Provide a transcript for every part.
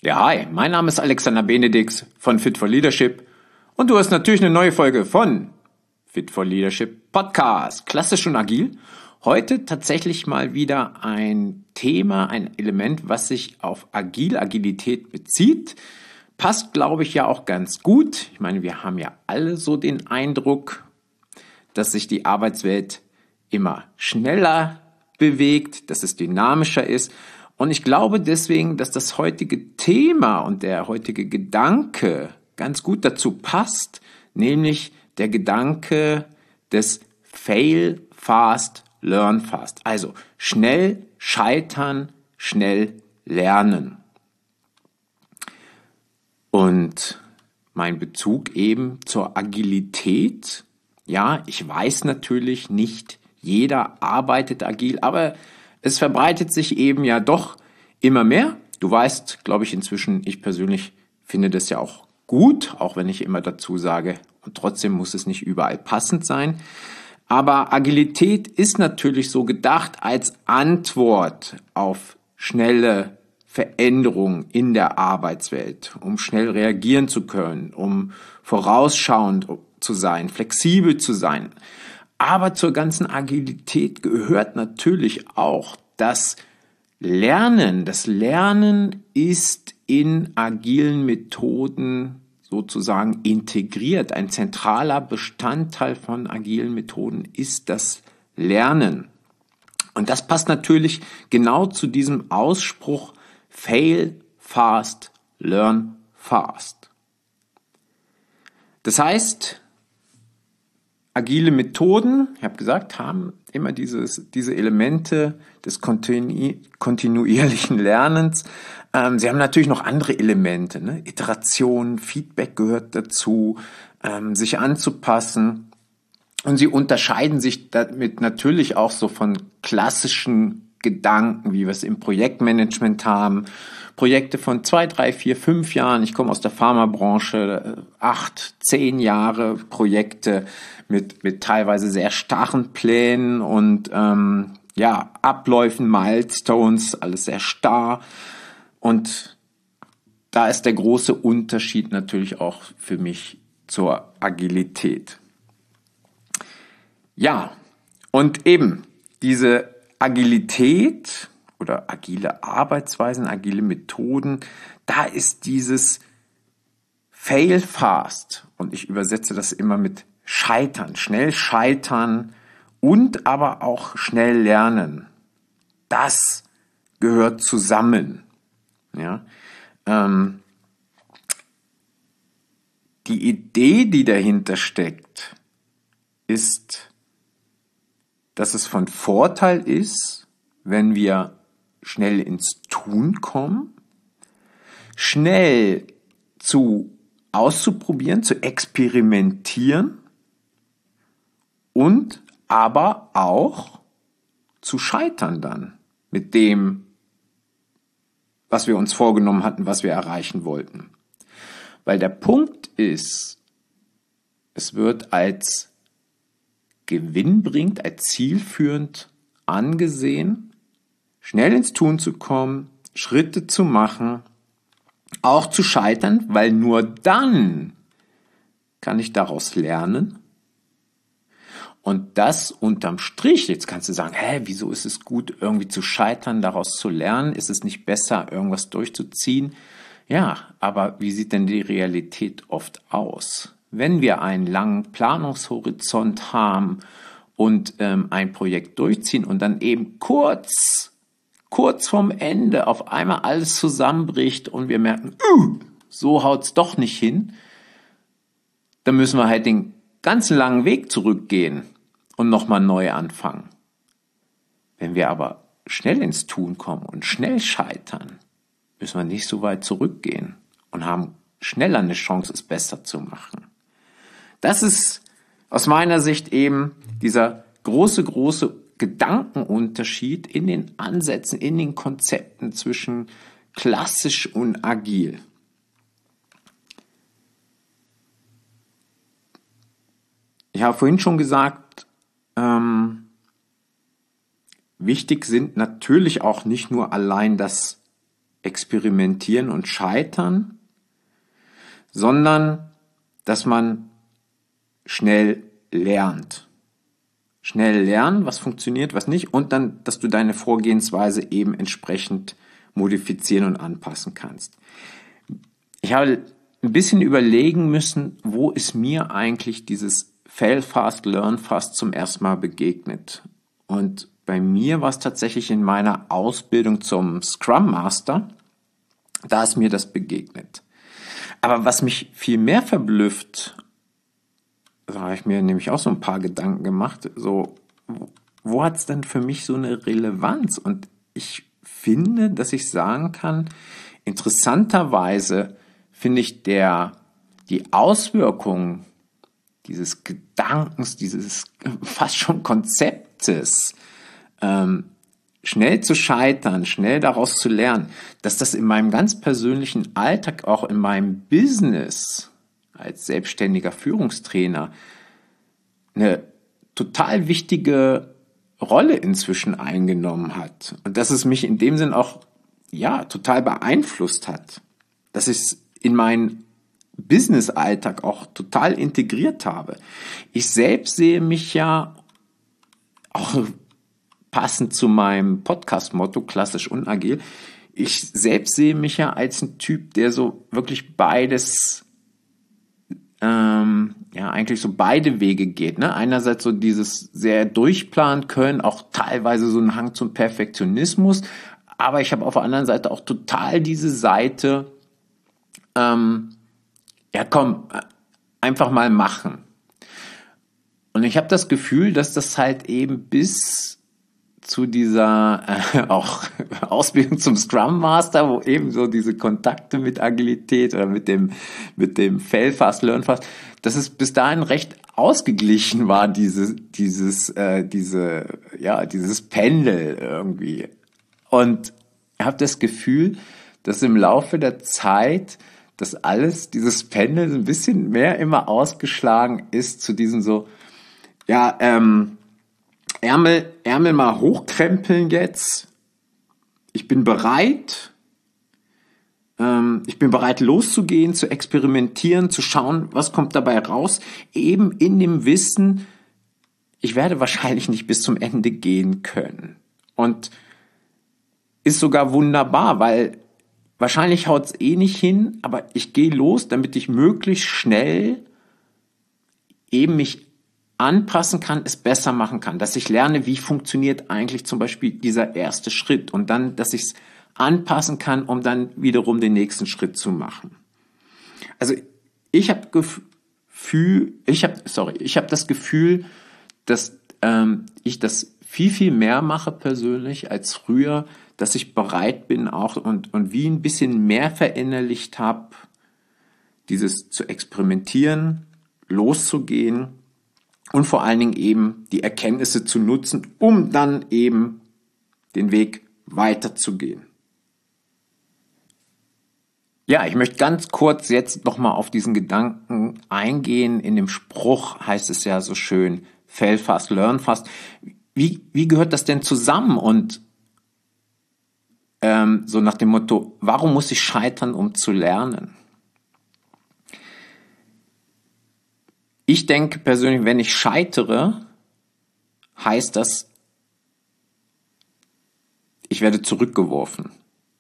Ja, hi, mein Name ist Alexander Benedix von Fit for Leadership und du hast natürlich eine neue Folge von Fit for Leadership Podcast. Klassisch und agil. Heute tatsächlich mal wieder ein Thema, ein Element, was sich auf Agilität bezieht. Passt, glaube ich, ja auch ganz gut. Ich meine, wir haben ja alle so den Eindruck, dass sich die Arbeitswelt immer schneller bewegt, dass es dynamischer ist. Und ich glaube deswegen, dass das heutige Thema und der heutige Gedanke ganz gut dazu passt, nämlich der Gedanke des Fail fast, learn fast. Also schnell scheitern, schnell lernen. Und mein Bezug eben zur Agilität. Ja, ich weiß natürlich, nicht jeder arbeitet agil, aber es verbreitet sich eben ja doch immer mehr. Du weißt, glaube ich, inzwischen, ich persönlich finde das ja auch gut, auch wenn ich immer dazu sage, und trotzdem muss es nicht überall passend sein. Aber Agilität ist natürlich so gedacht als Antwort auf schnelle Veränderungen in der Arbeitswelt, um schnell reagieren zu können, um vorausschauend zu sein, flexibel zu sein. Aber zur ganzen Agilität gehört natürlich auch das Lernen. Das Lernen ist in agilen Methoden sozusagen integriert. Ein zentraler Bestandteil von agilen Methoden ist das Lernen. Und das passt natürlich genau zu diesem Ausspruch Fail fast, learn fast. Das heißt, agile Methoden, ich habe gesagt, haben immer diese Elemente des kontinuierlichen Lernens. Sie haben natürlich noch andere Elemente, ne? Iteration, Feedback gehört dazu, sich anzupassen. Und sie unterscheiden sich damit natürlich auch so von klassischen Gedanken, wie wir es im Projektmanagement haben. Projekte von 2, 3, 4, 5 Jahren. Ich komme aus der Pharmabranche, 8, 10 Jahre Projekte mit teilweise sehr starren Plänen und Abläufen, Milestones, alles sehr starr. Und da ist der große Unterschied natürlich auch für mich zur Agilität. Ja, und eben diese Agilität oder agile Arbeitsweisen, agile Methoden, da ist dieses Fail fast, und ich übersetze das immer mit Scheitern, schnell scheitern und aber auch schnell lernen. Das gehört zusammen. Ja? Die Idee, die dahinter steckt, ist, dass es von Vorteil ist, wenn wir schnell ins Tun kommen, schnell auszuprobieren, zu experimentieren und aber auch zu scheitern dann mit dem, was wir uns vorgenommen hatten, was wir erreichen wollten. Weil der Punkt ist, es wird als gewinnbringend, als zielführend angesehen, schnell ins Tun zu kommen, Schritte zu machen, auch zu scheitern, weil nur dann kann ich daraus lernen. Und das unterm Strich, jetzt kannst du sagen, wieso ist es gut, irgendwie zu scheitern, daraus zu lernen? Ist es nicht besser, irgendwas durchzuziehen? Ja, aber wie sieht denn die Realität oft aus? Wenn wir einen langen Planungshorizont haben und ein Projekt durchziehen und dann eben kurz vorm Ende auf einmal alles zusammenbricht und wir merken, so haut's doch nicht hin, dann müssen wir halt den ganzen langen Weg zurückgehen und nochmal neu anfangen. Wenn wir aber schnell ins Tun kommen und schnell scheitern, müssen wir nicht so weit zurückgehen und haben schneller eine Chance, es besser zu machen. Das ist aus meiner Sicht eben dieser große Gedankenunterschied in den Ansätzen, in den Konzepten zwischen klassisch und agil. Ich habe vorhin schon gesagt, wichtig sind natürlich auch nicht nur allein das Experimentieren und Scheitern, sondern dass man schnell lernt. Schnell lernen, was funktioniert, was nicht, und dann, dass du deine Vorgehensweise eben entsprechend modifizieren und anpassen kannst. Ich habe ein bisschen überlegen müssen, wo ist mir eigentlich dieses Fail fast, learn fast zum ersten Mal begegnet. Und bei mir war es tatsächlich in meiner Ausbildung zum Scrum Master, da ist mir das begegnet. Aber was mich viel mehr verblüfft, da habe ich mir nämlich auch so ein paar Gedanken gemacht, so, wo hat es denn für mich so eine Relevanz? Und ich finde, dass ich sagen kann, interessanterweise finde ich die Auswirkungen dieses Gedankens, dieses fast schon Konzeptes, schnell zu scheitern, schnell daraus zu lernen, dass das in meinem ganz persönlichen Alltag, auch in meinem Business als selbstständiger Führungstrainer eine total wichtige Rolle inzwischen eingenommen hat. Und dass es mich in dem Sinn auch, ja, total beeinflusst hat. Dass ich es in meinen Business-Alltag auch total integriert habe. Ich selbst sehe mich ja auch passend zu meinem Podcast-Motto, klassisch und agil. Ich selbst sehe mich ja als ein Typ, der so wirklich beides, eigentlich so beide Wege geht. Ne? Einerseits so dieses sehr durchplanen können, auch teilweise so einen Hang zum Perfektionismus, aber ich habe auf der anderen Seite auch total diese Seite, einfach mal machen. Und ich habe das Gefühl, dass das halt eben bis zu dieser auch Ausbildung zum Scrum Master, wo eben so diese Kontakte mit Agilität oder mit dem Fail fast, learn fast, dass es bis dahin recht ausgeglichen war, dieses Pendel irgendwie. Und ich habe das Gefühl, dass im Laufe der Zeit dieses Pendel so ein bisschen mehr immer ausgeschlagen ist zu diesem so, Ärmel mal hochkrempeln jetzt. Ich bin bereit. Ich bin bereit loszugehen, zu experimentieren, zu schauen, was kommt dabei raus. Eben in dem Wissen, ich werde wahrscheinlich nicht bis zum Ende gehen können. Und ist sogar wunderbar, weil wahrscheinlich haut's nicht hin, aber ich gehe los, damit ich möglichst schnell eben mich anpassen kann, es besser machen kann, dass ich lerne, wie funktioniert eigentlich zum Beispiel dieser erste Schritt und dann, dass ich es anpassen kann, um dann wiederum den nächsten Schritt zu machen. Also ich habe das Gefühl, dass ich das viel mehr mache persönlich als früher, dass ich bereit bin auch und wie ein bisschen mehr verinnerlicht habe, dieses zu experimentieren, loszugehen und vor allen Dingen eben die Erkenntnisse zu nutzen, um dann eben den Weg weiterzugehen. Ja, ich möchte ganz kurz jetzt nochmal auf diesen Gedanken eingehen. In dem Spruch heißt es ja so schön, fail fast, learn fast. Wie gehört das denn zusammen? Und so nach dem Motto, warum muss ich scheitern, um zu lernen? Ich denke persönlich, wenn ich scheitere, heißt das, ich werde zurückgeworfen.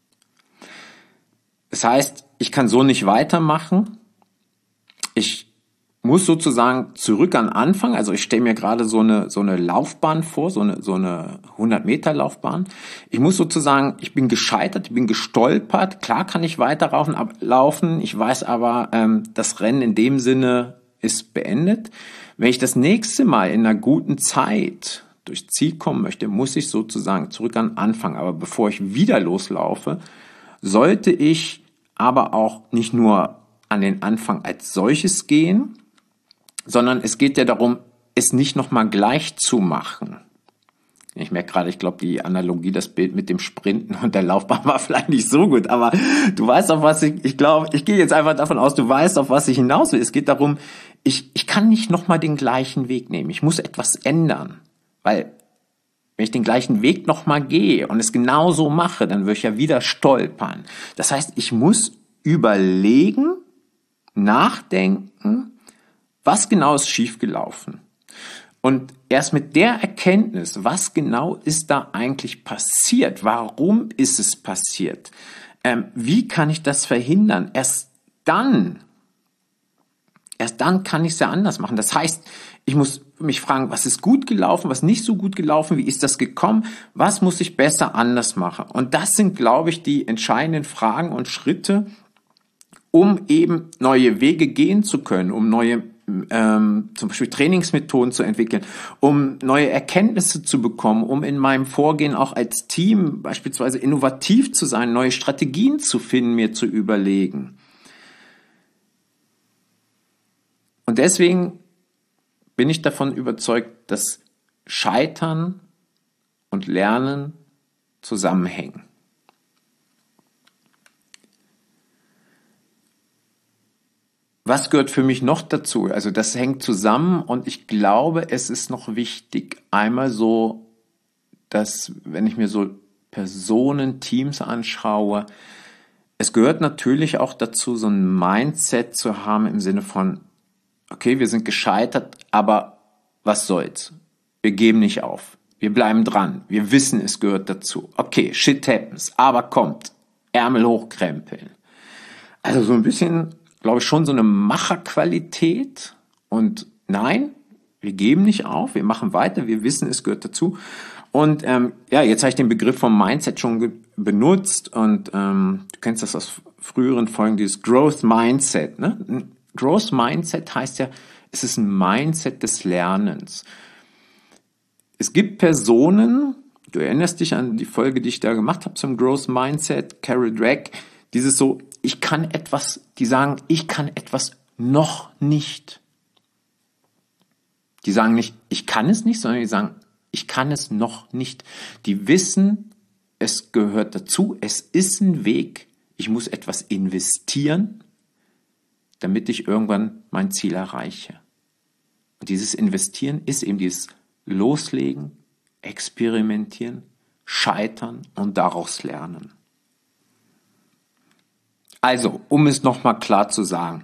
Das heißt, ich kann so nicht weitermachen. Ich muss sozusagen zurück an Anfang. Also ich stelle mir gerade so eine Laufbahn vor, so eine 100-Meter Laufbahn. Ich muss sozusagen, ich bin gescheitert, ich bin gestolpert. Klar kann ich weiter laufen. Ich weiß aber, das Rennen in dem Sinne ist beendet. Wenn ich das nächste Mal in einer guten Zeit durchs Ziel kommen möchte, muss ich sozusagen zurück an Anfang. Aber bevor ich wieder loslaufe, sollte ich aber auch nicht nur an den Anfang als solches gehen, sondern es geht ja darum, es nicht nochmal gleich zu machen. Ich merke gerade, ich glaube, die Analogie, das Bild mit dem Sprinten und der Laufbahn war vielleicht nicht so gut, aber du weißt, auf was ich glaube, ich gehe jetzt einfach davon aus, du weißt, auf was ich hinaus will. Es geht darum, ich kann nicht nochmal den gleichen Weg nehmen. Ich muss etwas ändern, weil wenn ich den gleichen Weg nochmal gehe und es genauso mache, dann würde ich ja wieder stolpern. Das heißt, ich muss überlegen, nachdenken, was genau ist schiefgelaufen. Und erst mit der Erkenntnis, was genau ist da eigentlich passiert, warum ist es passiert, wie kann ich das verhindern, erst dann kann ich es ja anders machen. Das heißt, ich muss mich fragen, was ist gut gelaufen, was nicht so gut gelaufen, wie ist das gekommen, was muss ich besser anders machen. Und das sind, glaube ich, die entscheidenden Fragen und Schritte, um eben neue Wege gehen zu können, um neue zum Beispiel Trainingsmethoden zu entwickeln, um neue Erkenntnisse zu bekommen, um in meinem Vorgehen auch als Team beispielsweise innovativ zu sein, neue Strategien zu finden, mir zu überlegen. Und deswegen bin ich davon überzeugt, dass Scheitern und Lernen zusammenhängen. Was gehört für mich noch dazu? Also das hängt zusammen und ich glaube, es ist noch wichtig, einmal so, dass wenn ich mir so Personen, Teams anschaue, es gehört natürlich auch dazu, so ein Mindset zu haben im Sinne von, okay, wir sind gescheitert, aber was soll's? Wir geben nicht auf. Wir bleiben dran. Wir wissen, es gehört dazu. Okay, shit happens, aber kommt. Ärmel hochkrempeln. Also so ein bisschen, glaube ich, schon so eine Macherqualität. Und nein, wir geben nicht auf, wir machen weiter, wir wissen, es gehört dazu. Und jetzt habe ich den Begriff vom Mindset schon benutzt und du kennst das aus früheren Folgen, dieses Growth Mindset. Ne? Ein Growth Mindset heißt ja, es ist ein Mindset des Lernens. Es gibt Personen, du erinnerst dich an die Folge, die ich da gemacht habe zum Growth Mindset, Carol Dweck, dieses so, die sagen, ich kann etwas noch nicht. Die sagen nicht, ich kann es nicht, sondern die sagen, ich kann es noch nicht. Die wissen, es gehört dazu, es ist ein Weg, ich muss etwas investieren, damit ich irgendwann mein Ziel erreiche. Und dieses Investieren ist eben dieses Loslegen, Experimentieren, Scheitern und daraus lernen. Also, um es nochmal klar zu sagen,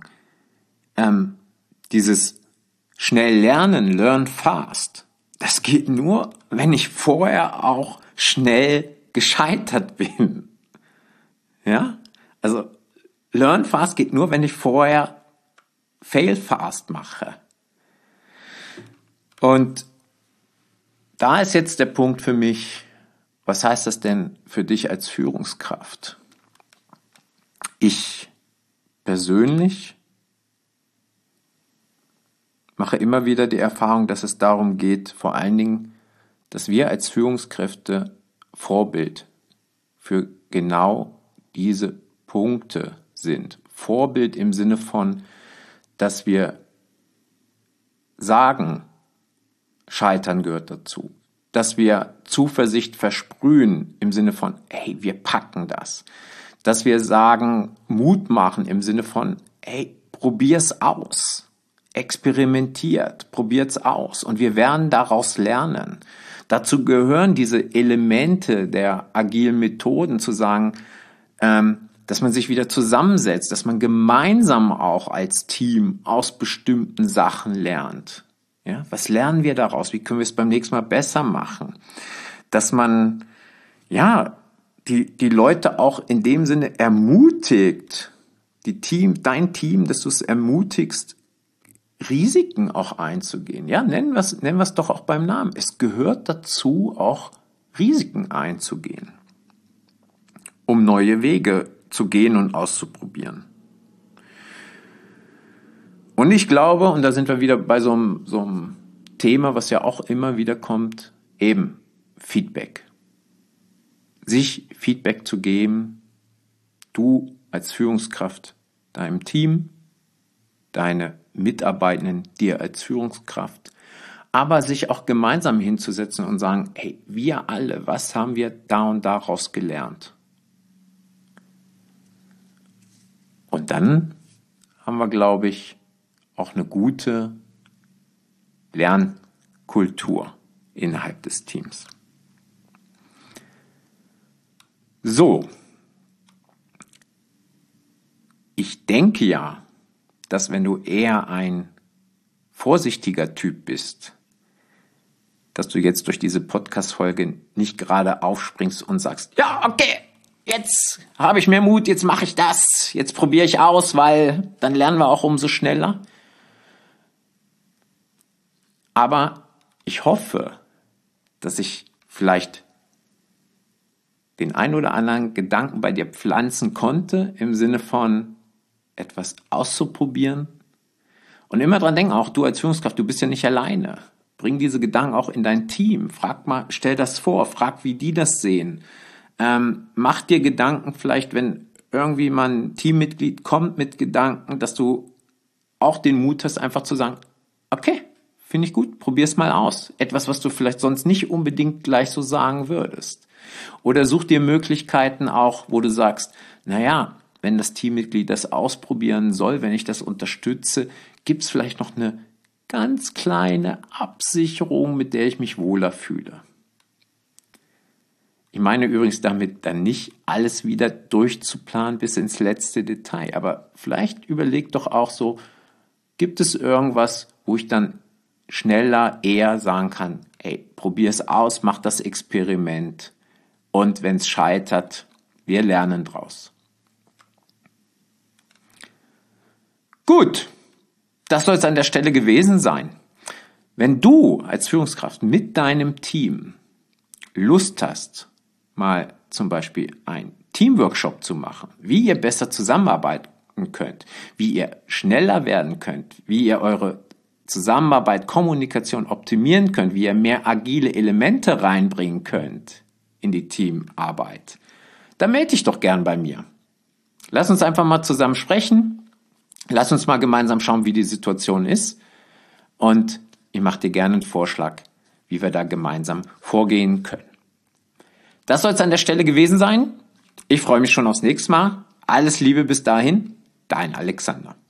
dieses schnell lernen, learn fast, das geht nur, wenn ich vorher auch schnell gescheitert bin. Ja? Also, learn fast geht nur, wenn ich vorher fail fast mache. Und da ist jetzt der Punkt für mich, was heißt das denn für dich als Führungskraft? Ich persönlich mache immer wieder die Erfahrung, dass es darum geht, vor allen Dingen, dass wir als Führungskräfte Vorbild für genau diese Punkte sind. Vorbild im Sinne von, dass wir sagen, Scheitern gehört dazu. Dass wir Zuversicht versprühen im Sinne von, hey, wir packen das. Dass wir sagen, Mut machen im Sinne von, hey, probier's aus. Experimentiert, probiert's aus. Und wir werden daraus lernen. Dazu gehören diese Elemente der agilen Methoden, zu sagen, dass man sich wieder zusammensetzt, dass man gemeinsam auch als Team aus bestimmten Sachen lernt. Ja, was lernen wir daraus? Wie können wir es beim nächsten Mal besser machen? Dass man, die Leute auch in dem Sinne ermutigt, dein Team, dass du es ermutigst, Risiken auch einzugehen. Ja, nennen wir es doch auch beim Namen. Es gehört dazu, auch Risiken einzugehen, um neue Wege zu gehen und auszuprobieren. Und ich glaube, und da sind wir wieder bei so einem Thema, was ja auch immer wieder kommt, eben Feedback. Sich Feedback zu geben, du als Führungskraft deinem Team, deine Mitarbeitenden dir als Führungskraft, aber sich auch gemeinsam hinzusetzen und sagen, hey, wir alle, was haben wir da und daraus gelernt? Und dann haben wir, glaube ich, auch eine gute Lernkultur innerhalb des Teams. So, ich denke ja, dass wenn du eher ein vorsichtiger Typ bist, dass du jetzt durch diese Podcast-Folge nicht gerade aufspringst und sagst, ja, okay, jetzt habe ich mehr Mut, jetzt mache ich das, jetzt probiere ich aus, weil dann lernen wir auch umso schneller. Aber ich hoffe, dass ich vielleicht den ein oder anderen Gedanken bei dir pflanzen konnte, im Sinne von etwas auszuprobieren. Und immer dran denken, auch du als Führungskraft, du bist ja nicht alleine. Bring diese Gedanken auch in dein Team. Frag mal, stell das vor, frag, wie die das sehen. Mach dir Gedanken vielleicht, wenn irgendwie mal ein Teammitglied kommt mit Gedanken, dass du auch den Mut hast, einfach zu sagen, okay, finde ich gut, probier's mal aus. Etwas, was du vielleicht sonst nicht unbedingt gleich so sagen würdest. Oder such dir Möglichkeiten auch, wo du sagst, naja, wenn das Teammitglied das ausprobieren soll, wenn ich das unterstütze, gibt's vielleicht noch eine ganz kleine Absicherung, mit der ich mich wohler fühle. Ich meine übrigens damit dann nicht alles wieder durchzuplanen bis ins letzte Detail, aber vielleicht überleg doch auch so, gibt es irgendwas, wo ich dann schneller eher sagen kann, ey, probier es aus, mach das Experiment und wenn es scheitert, wir lernen draus. Gut, das soll es an der Stelle gewesen sein. Wenn du als Führungskraft mit deinem Team Lust hast, mal zum Beispiel einen Teamworkshop zu machen, wie ihr besser zusammenarbeiten könnt, wie ihr schneller werden könnt, wie ihr eure Zusammenarbeit, Kommunikation optimieren könnt, wie ihr mehr agile Elemente reinbringen könnt in die Teamarbeit, dann melde dich doch gern bei mir. Lass uns einfach mal zusammen sprechen. Lass uns mal gemeinsam schauen, wie die Situation ist. Und ich mache dir gerne einen Vorschlag, wie wir da gemeinsam vorgehen können. Das soll es an der Stelle gewesen sein. Ich freue mich schon aufs nächste Mal. Alles Liebe bis dahin, dein Alexander.